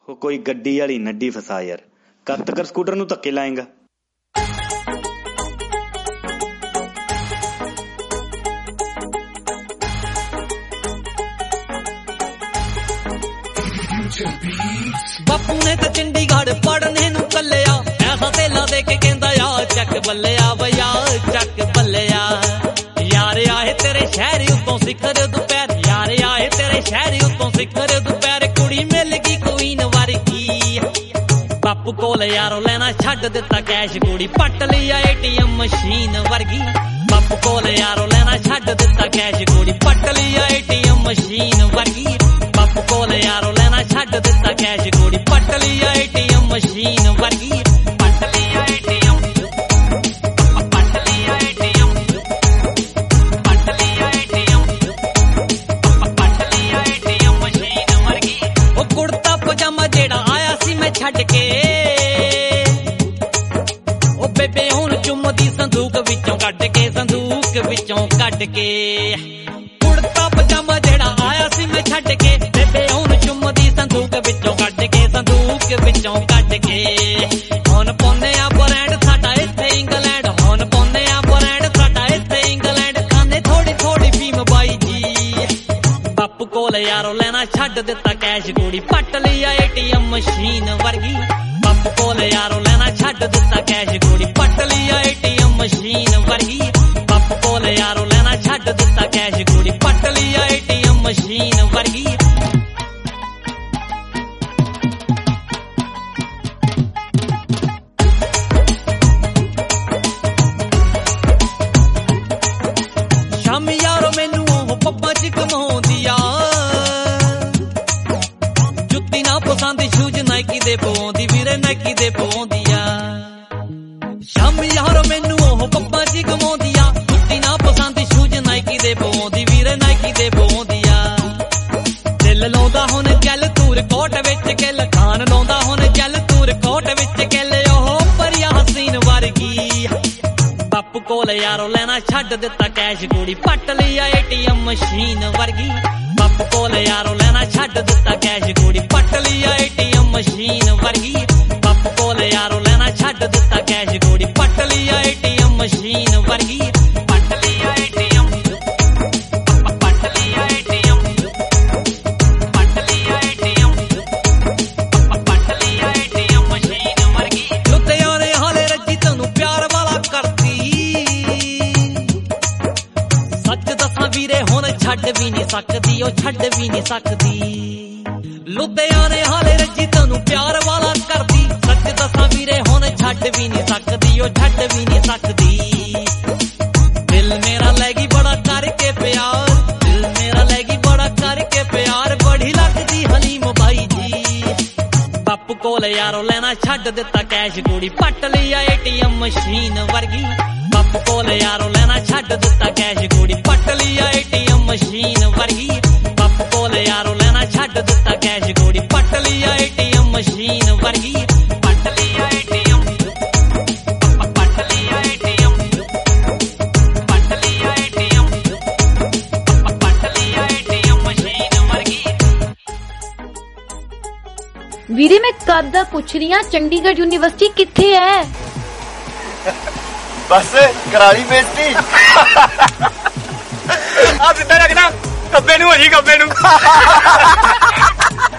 कोई गड्डी वाली नड्डी फसा यार, कद तक स्कूटर नूं धक्के लाएगा। बापू ने तो चंडीगढ़ पढ़ने नूं कल्लिया, पैसा तेला दे के कहंदा यार चक बल्लिया भैया चक बल्लिया। यार आए तेरे शहर उतों सिखर दोपहर, यार आए तेरे शहर उतों सिखर दोपहर, कुड़ी मिल गई क्वीन वर्गी। बापू कोल यारों लेना छड्ड दिता कैश, कुड़ी पट लिया ATM मशीन वर्गी। बापू कोल यारों लेना छड्ड दिता कैश, कुड़ी पट लिया ATM मशीन वर्गी। बापू कोल यारों लेना छड्ड दिता कैश, कुड़ी पट लिया ATM मशीन वर्गी। पट लिया ATM, पट लिया ATM, पट लिया ATM, पट लिया ATM मशीन वर्गी। ओ कुर्ता पजामा जेड़ा आया सी मैं छड्ड के, ओ बेबे हुण चुमदी संदूक विचों कड्ड के, संदूक विचों कड्ड के। कुर्ता पजामा जेड़ा आया सी मैं छड्ड के, बेबे हुण चुमदी संदूक विचों कड्ड के, संदूक विचों कड्ड के। हुण पाउने आ ब्रांड साडा इत्थे इंग्लैंड, हुण पाउने आ ब्रांड साडा इत्थे इंग्लैंड, खाने थोड़ी थोड़ी फीम बाई जी। बापू कोल यारों लेना छड्ड दिता कैश, कुड़ी पट लिया ATM मशीन वर्गी। बापू कोल यारों लेना छड्ड दिता कैश, कुड़ी पट लिया ATM मशीन वर्गी। बापू कोल यारों लेना छड्ड दिता कैश, कुड़ी पट लिया ATM मशीन वर्गी। शामी यारों मैनू ओह पब्बां च घुमाउंदी आ, जुत्ती ना पसंद शूज नाइकी दे पवाउंदी वीरे, नाइकी दे पवाउंदी आ। शामी यारों मैनू ओह पब्बां च घुमाउंदी आ, जुत्ती ना पसंद शूज नाइकी दे पवाउंदी वीरे, नाइकी दे पवाउंदी आ। दिल लाउंदा हुण जल तूर कोट विच किल, खान लाउंदा हुण जल तूर कोट विच किल, ओह परिया हसीन वर्गी। बापू कोल यारों लेना छड्ड दिता कैश, कुड़ी पट लिया ATM मशीन वर्गी। बापू कोल यारों लेना छड्ड दिता कैश, कुड़ी पट लिया ATM मशीन वर्गी। बापू कोल यारों लेना छड्ड दिता कैश, कुड़ी पट लिया ATM मशीन वर्गी। पट लिया ATM, पट लिया ATM, पट लिया ATM, पट लिया ATM मशीन वर्गी। लुधियाने हाले रज्जी तैनू प्यार वाला करती, सच दसां वीरे हुण छड्ड भी नहीं सकदी, ओ छड्ड भी नहीं सकदी। लुधियाने हाले रज्जी तैनू प्यार वाला करदी, सच दसां वीरे हुण छड्ड भी नहीं सकदी, ओ छड्ड भी नहीं सकदी। दिल मेरा लैगी बड़ा करके प्यार, दिल मेरा लैगी बड़ा करके प्यार, बड़ी लगदी हलीम बाई जी। बापू कोल यारों लेना छड्ड दिता कैश, कुड़ी पट लिया ATM मशीन वर्गी। बापू कोल यारों लेना छड्ड दिता कैश, कुड़ी पट लिया ATM मशीन वर्गी। बापू कोल यारों लेना छड्ड दिता कैश, कुड़ी पट लिया ATM मशीन वर्गी। पट लिया ATM, पट लिया ATM, पट लिया ATM, पट लिया ATM मशीन वर्गी। ਵੀਰੇ ਮੈਂ ਕਦ ਦਾ ਪੁੱਛ ਰਹੀ ਹਾਂ ਚੰਡੀਗੜ੍ਹ ਯੂਨੀਵਰਸਿਟੀ ਕਿੱਥੇ ਹੈ? बस कराली बेइज्जती आ सीधा रखना, कब्बे नूं हो जी कब्बे नूं।